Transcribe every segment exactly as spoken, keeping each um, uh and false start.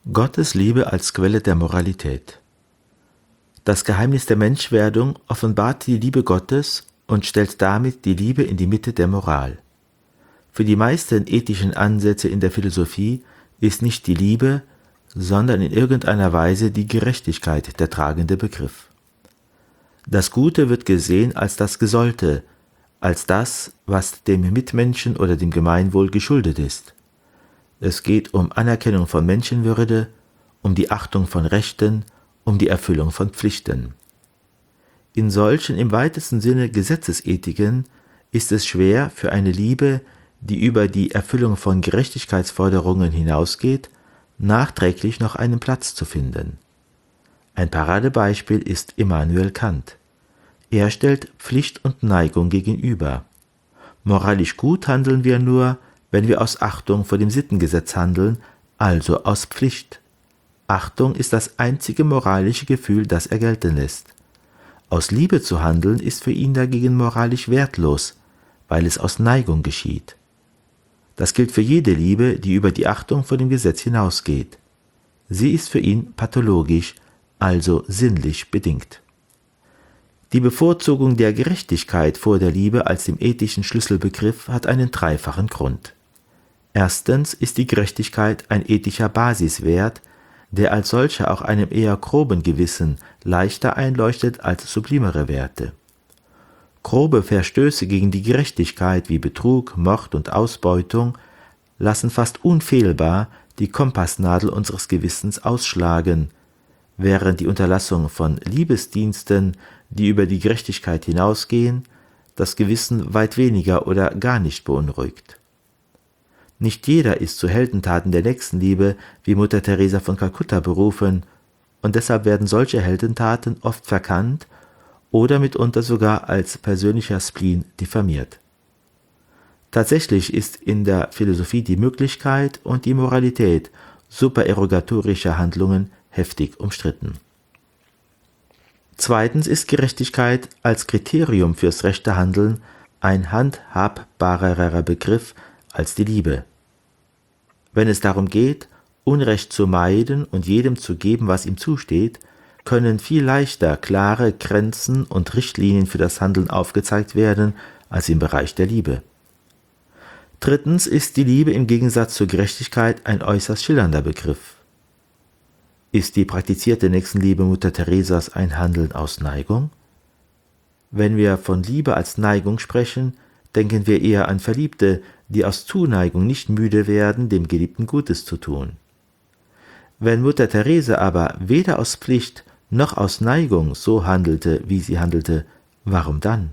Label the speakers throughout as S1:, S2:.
S1: Gottes Liebe als Quelle der Moralität. Das Geheimnis der Menschwerdung offenbart die Liebe Gottes und stellt damit die Liebe in die Mitte der Moral. Für die meisten ethischen Ansätze in der Philosophie ist nicht die Liebe, sondern in irgendeiner Weise die Gerechtigkeit der tragende Begriff. Das Gute wird gesehen als das Gesollte, als das, was dem Mitmenschen oder dem Gemeinwohl geschuldet ist. Es geht um Anerkennung von Menschenwürde, um die Achtung von Rechten, um die Erfüllung von Pflichten. In solchen im weitesten Sinne Gesetzesethiken ist es schwer für eine Liebe, die über die Erfüllung von Gerechtigkeitsforderungen hinausgeht, nachträglich noch einen Platz zu finden. Ein Paradebeispiel ist Immanuel Kant. Er stellt Pflicht und Neigung gegenüber. Moralisch gut handeln wir nur, wenn wir aus Achtung vor dem Sittengesetz handeln, also aus Pflicht. Achtung ist das einzige moralische Gefühl, das er gelten lässt. Aus Liebe zu handeln ist für ihn dagegen moralisch wertlos, weil es aus Neigung geschieht. Das gilt für jede Liebe, die über die Achtung vor dem Gesetz hinausgeht. Sie ist für ihn pathologisch, also sinnlich bedingt. Die Bevorzugung der Gerechtigkeit vor der Liebe als dem ethischen Schlüsselbegriff hat einen dreifachen Grund. Erstens ist die Gerechtigkeit ein ethischer Basiswert, der als solcher auch einem eher groben Gewissen leichter einleuchtet als sublimere Werte. Grobe Verstöße gegen die Gerechtigkeit wie Betrug, Mord und Ausbeutung lassen fast unfehlbar die Kompassnadel unseres Gewissens ausschlagen, während die Unterlassung von Liebesdiensten, die über die Gerechtigkeit hinausgehen, das Gewissen weit weniger oder gar nicht beunruhigt. Nicht jeder ist zu Heldentaten der Nächstenliebe wie Mutter Teresa von Kalkutta berufen, und deshalb werden solche Heldentaten oft verkannt oder mitunter sogar als persönlicher Spleen diffamiert. Tatsächlich ist in der Philosophie die Möglichkeit und die Moralität supererogatorischer Handlungen heftig umstritten. Zweitens ist Gerechtigkeit als Kriterium fürs rechte Handeln ein handhabbarerer Begriff als die Liebe. Wenn es darum geht, Unrecht zu meiden und jedem zu geben, was ihm zusteht, können viel leichter klare Grenzen und Richtlinien für das Handeln aufgezeigt werden als im Bereich der Liebe. Drittens ist die Liebe im Gegensatz zur Gerechtigkeit ein äußerst schillernder Begriff. Ist die praktizierte Nächstenliebe Mutter Teresas ein Handeln aus Neigung? Wenn wir von Liebe als Neigung sprechen, denken wir eher an Verliebte, die aus Zuneigung nicht müde werden, dem Geliebten Gutes zu tun. Wenn Mutter Teresa aber weder aus Pflicht noch aus Neigung so handelte, wie sie handelte, warum dann?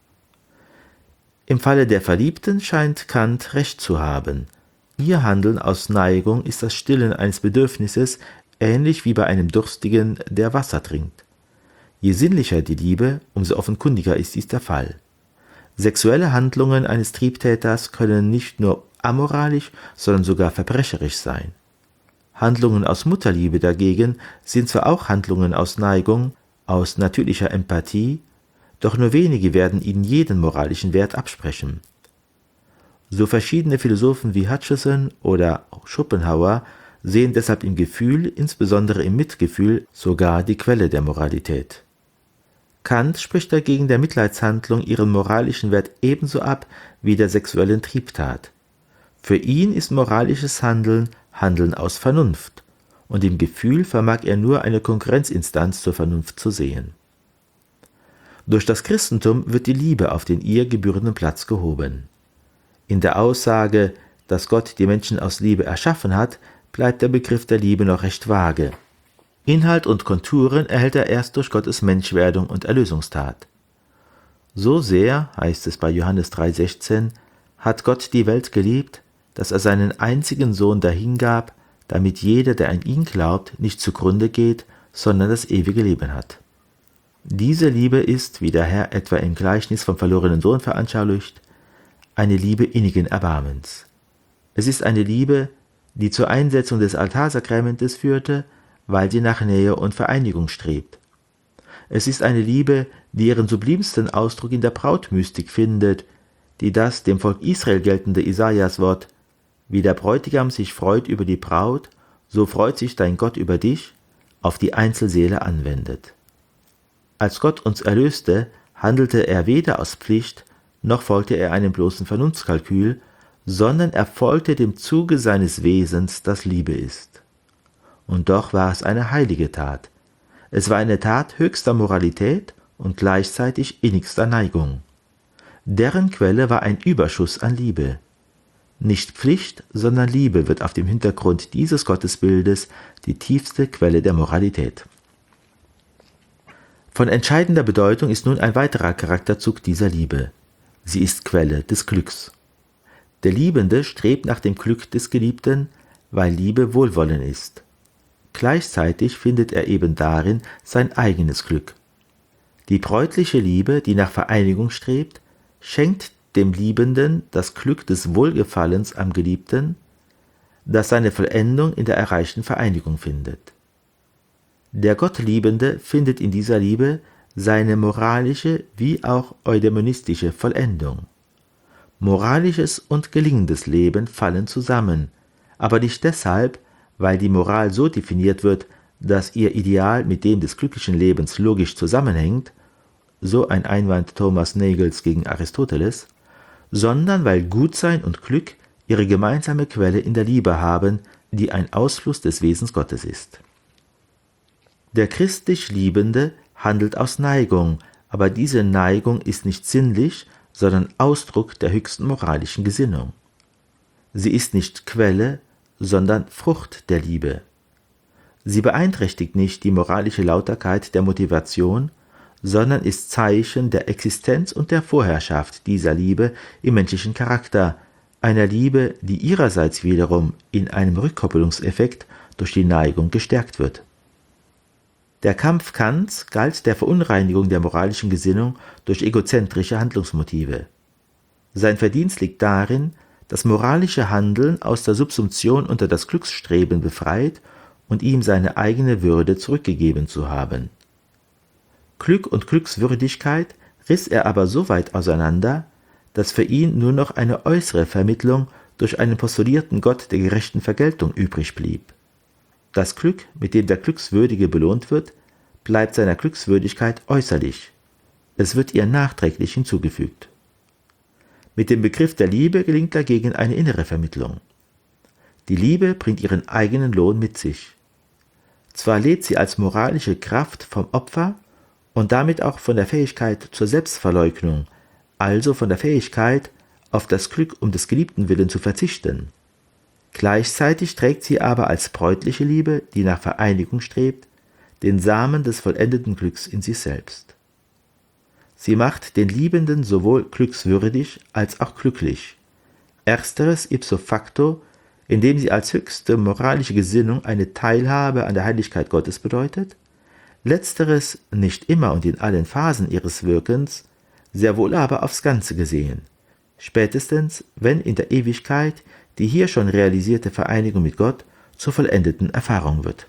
S1: Im Falle der Verliebten scheint Kant recht zu haben. Ihr Handeln aus Neigung ist das Stillen eines Bedürfnisses, ähnlich wie bei einem Durstigen, der Wasser trinkt. Je sinnlicher die Liebe, umso offenkundiger ist dies der Fall. Sexuelle Handlungen eines Triebtäters können nicht nur amoralisch, sondern sogar verbrecherisch sein. Handlungen aus Mutterliebe dagegen sind zwar auch Handlungen aus Neigung, aus natürlicher Empathie, doch nur wenige werden ihnen jeden moralischen Wert absprechen. So verschiedene Philosophen wie Hutcheson oder Schopenhauer sehen deshalb im Gefühl, insbesondere im Mitgefühl, sogar die Quelle der Moralität. Kant spricht dagegen der Mitleidshandlung ihren moralischen Wert ebenso ab wie der sexuellen Triebtat. Für ihn ist moralisches Handeln Handeln aus Vernunft, und im Gefühl vermag er nur eine Konkurrenzinstanz zur Vernunft zu sehen. Durch das Christentum wird die Liebe auf den ihr gebührenden Platz gehoben. In der Aussage, dass Gott die Menschen aus Liebe erschaffen hat, bleibt der Begriff der Liebe noch recht vage. Inhalt und Konturen erhält er erst durch Gottes Menschwerdung und Erlösungstat. So sehr, heißt es bei Johannes drei sechzehn, hat Gott die Welt geliebt, dass er seinen einzigen Sohn dahingab, damit jeder, der an ihn glaubt, nicht zugrunde geht, sondern das ewige Leben hat. Diese Liebe ist, wie der Herr etwa im Gleichnis vom verlorenen Sohn veranschaulicht, eine Liebe innigen Erbarmens. Es ist eine Liebe, die zur Einsetzung des Altarsakramentes führte, weil sie nach Nähe und Vereinigung strebt. Es ist eine Liebe, die ihren sublimsten Ausdruck in der Brautmystik findet, die das dem Volk Israel geltende Isaiaswort, wie der Bräutigam sich freut über die Braut, so freut sich dein Gott über dich, auf die Einzelseele anwendet. Als Gott uns erlöste, handelte er weder aus Pflicht, noch folgte er einem bloßen Vernunftskalkül, sondern er folgte dem Zuge seines Wesens, das Liebe ist. Und doch war es eine heilige Tat. Es war eine Tat höchster Moralität und gleichzeitig innigster Neigung. Deren Quelle war ein Überschuss an Liebe. Nicht Pflicht, sondern Liebe wird auf dem Hintergrund dieses Gottesbildes die tiefste Quelle der Moralität. Von entscheidender Bedeutung ist nun ein weiterer Charakterzug dieser Liebe. Sie ist Quelle des Glücks. Der Liebende strebt nach dem Glück des Geliebten, weil Liebe Wohlwollen ist. Gleichzeitig findet er eben darin sein eigenes Glück. Die bräutliche Liebe, die nach Vereinigung strebt, schenkt dem Liebenden das Glück des Wohlgefallens am Geliebten, das seine Vollendung in der erreichten Vereinigung findet. Der Gottliebende findet in dieser Liebe seine moralische wie auch eudaimonistische Vollendung. Moralisches und gelingendes Leben fallen zusammen, aber nicht deshalb, weil die Moral so definiert wird, dass ihr Ideal mit dem des glücklichen Lebens logisch zusammenhängt, so ein Einwand Thomas Nagels gegen Aristoteles, sondern weil Gutsein und Glück ihre gemeinsame Quelle in der Liebe haben, die ein Ausfluss des Wesens Gottes ist. Der christlich Liebende handelt aus Neigung, aber diese Neigung ist nicht sinnlich, sondern Ausdruck der höchsten moralischen Gesinnung. Sie ist nicht Quelle, sondern Frucht der Liebe. Sie beeinträchtigt nicht die moralische Lauterkeit der Motivation, sondern ist Zeichen der Existenz und der Vorherrschaft dieser Liebe im menschlichen Charakter, einer Liebe, die ihrerseits wiederum in einem Rückkoppelungseffekt durch die Neigung gestärkt wird. Der Kampf Kants galt der Verunreinigung der moralischen Gesinnung durch egozentrische Handlungsmotive. Sein Verdienst liegt darin, das moralische Handeln aus der Subsumption unter das Glücksstreben befreit und ihm seine eigene Würde zurückgegeben zu haben. Glück und Glückswürdigkeit riss er aber so weit auseinander, dass für ihn nur noch eine äußere Vermittlung durch einen postulierten Gott der gerechten Vergeltung übrig blieb. Das Glück, mit dem der Glückswürdige belohnt wird, bleibt seiner Glückswürdigkeit äußerlich. Es wird ihr nachträglich hinzugefügt. Mit dem Begriff der Liebe gelingt dagegen eine innere Vermittlung. Die Liebe bringt ihren eigenen Lohn mit sich. Zwar lebt sie als moralische Kraft vom Opfer und damit auch von der Fähigkeit zur Selbstverleugnung, also von der Fähigkeit, auf das Glück um des Geliebten willen zu verzichten. Gleichzeitig trägt sie aber als bräutliche Liebe, die nach Vereinigung strebt, den Samen des vollendeten Glücks in sich selbst. Sie macht den Liebenden sowohl glückswürdig als auch glücklich. Ersteres ipso facto, indem sie als höchste moralische Gesinnung eine Teilhabe an der Heiligkeit Gottes bedeutet, letzteres nicht immer und in allen Phasen ihres Wirkens, sehr wohl aber aufs Ganze gesehen, spätestens wenn in der Ewigkeit die hier schon realisierte Vereinigung mit Gott zur vollendeten Erfahrung wird.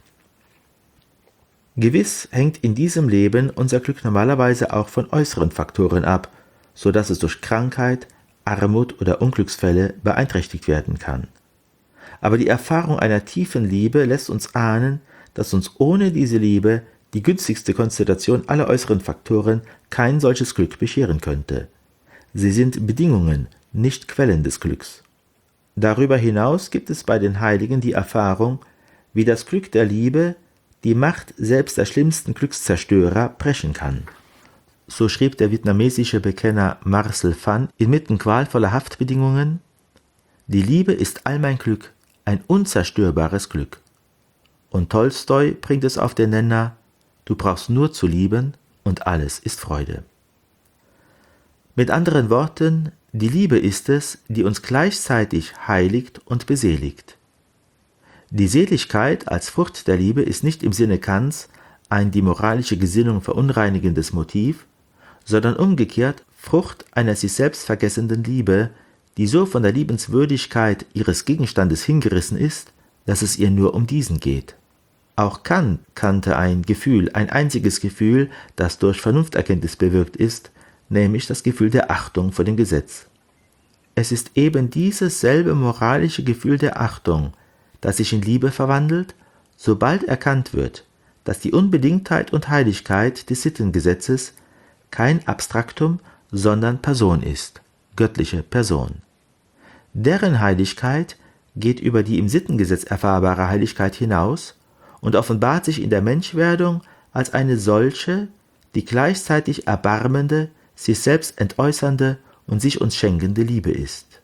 S1: Gewiss hängt in diesem Leben unser Glück normalerweise auch von äußeren Faktoren ab, so dass es durch Krankheit, Armut oder Unglücksfälle beeinträchtigt werden kann. Aber die Erfahrung einer tiefen Liebe lässt uns ahnen, dass uns ohne diese Liebe die günstigste Konstellation aller äußeren Faktoren kein solches Glück bescheren könnte. Sie sind Bedingungen, nicht Quellen des Glücks. Darüber hinaus gibt es bei den Heiligen die Erfahrung, wie das Glück der Liebe die Macht selbst der schlimmsten Glückszerstörer brechen kann. So schrieb der vietnamesische Bekenner Marcel Phan inmitten qualvoller Haftbedingungen: Die Liebe ist all mein Glück, ein unzerstörbares Glück. Und Tolstoi bringt es auf den Nenner: Du brauchst nur zu lieben und alles ist Freude. Mit anderen Worten, die Liebe ist es, die uns gleichzeitig heiligt und beseligt. Die Seligkeit als Frucht der Liebe ist nicht im Sinne Kants ein die moralische Gesinnung verunreinigendes Motiv, sondern umgekehrt Frucht einer sich selbst vergessenden Liebe, die so von der Liebenswürdigkeit ihres Gegenstandes hingerissen ist, dass es ihr nur um diesen geht. Auch Kant kannte ein Gefühl, ein einziges Gefühl, das durch Vernunfterkenntnis bewirkt ist, nämlich das Gefühl der Achtung vor dem Gesetz. Es ist eben dieses selbe moralische Gefühl der Achtung, das sich in Liebe verwandelt, sobald erkannt wird, dass die Unbedingtheit und Heiligkeit des Sittengesetzes kein Abstraktum, sondern Person ist, göttliche Person. Deren Heiligkeit geht über die im Sittengesetz erfahrbare Heiligkeit hinaus und offenbart sich in der Menschwerdung als eine solche, die gleichzeitig erbarmende, sich selbst entäußernde und sich uns schenkende Liebe ist.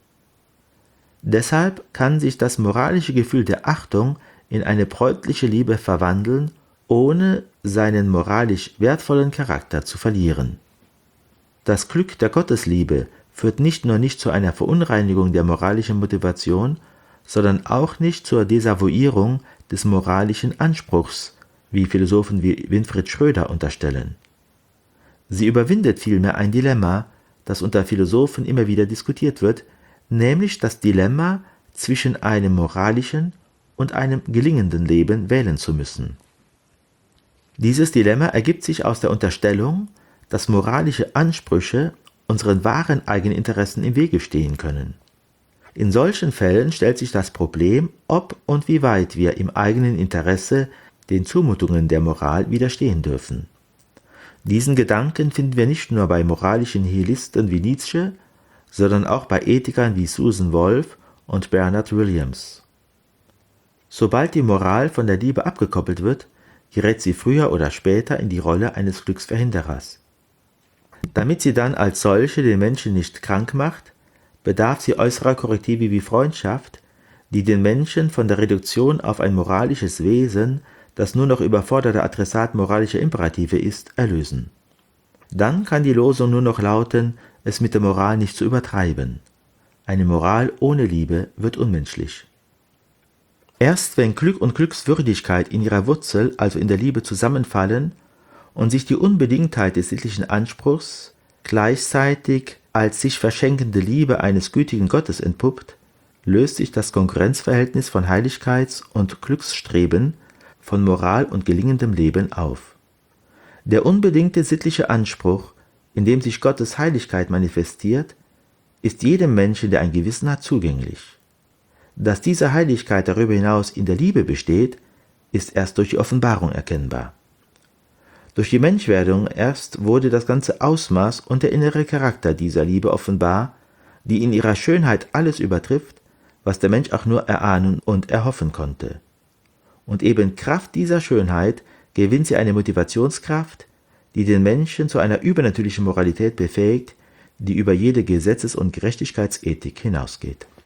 S1: Deshalb kann sich das moralische Gefühl der Achtung in eine bräutliche Liebe verwandeln, ohne seinen moralisch wertvollen Charakter zu verlieren. Das Glück der Gottesliebe führt nicht nur nicht zu einer Verunreinigung der moralischen Motivation, sondern auch nicht zur Desavouierung des moralischen Anspruchs, wie Philosophen wie Winfried Schröder unterstellen. Sie überwindet vielmehr ein Dilemma, das unter Philosophen immer wieder diskutiert wird, nämlich das Dilemma, zwischen einem moralischen und einem gelingenden Leben wählen zu müssen. Dieses Dilemma ergibt sich aus der Unterstellung, dass moralische Ansprüche unseren wahren Eigeninteressen im Wege stehen können. In solchen Fällen stellt sich das Problem, ob und wie weit wir im eigenen Interesse den Zumutungen der Moral widerstehen dürfen. Diesen Gedanken finden wir nicht nur bei moralischen Nihilisten wie Nietzsche, sondern auch bei Ethikern wie Susan Wolf und Bernard Williams. Sobald die Moral von der Liebe abgekoppelt wird, gerät sie früher oder später in die Rolle eines Glücksverhinderers. Damit sie dann als solche den Menschen nicht krank macht, bedarf sie äußerer Korrektive wie Freundschaft, die den Menschen von der Reduktion auf ein moralisches Wesen, das nur noch überforderter Adressat moralischer Imperative ist, erlösen. Dann kann die Losung nur noch lauten, es mit der Moral nicht zu übertreiben. Eine Moral ohne Liebe wird unmenschlich. Erst wenn Glück und Glückswürdigkeit in ihrer Wurzel, also in der Liebe, zusammenfallen und sich die Unbedingtheit des sittlichen Anspruchs gleichzeitig als sich verschenkende Liebe eines gütigen Gottes entpuppt, löst sich das Konkurrenzverhältnis von Heiligkeits- und Glücksstreben, von Moral und gelingendem Leben auf. Der unbedingte sittliche Anspruch, in dem sich Gottes Heiligkeit manifestiert, ist jedem Menschen, der ein Gewissen hat, zugänglich. Dass diese Heiligkeit darüber hinaus in der Liebe besteht, ist erst durch die Offenbarung erkennbar. Durch die Menschwerdung erst wurde das ganze Ausmaß und der innere Charakter dieser Liebe offenbar, die in ihrer Schönheit alles übertrifft, was der Mensch auch nur erahnen und erhoffen konnte. Und eben Kraft dieser Schönheit gewinnt sie eine Motivationskraft, die den Menschen zu einer übernatürlichen Moralität befähigt, die über jede Gesetzes- und Gerechtigkeitsethik hinausgeht.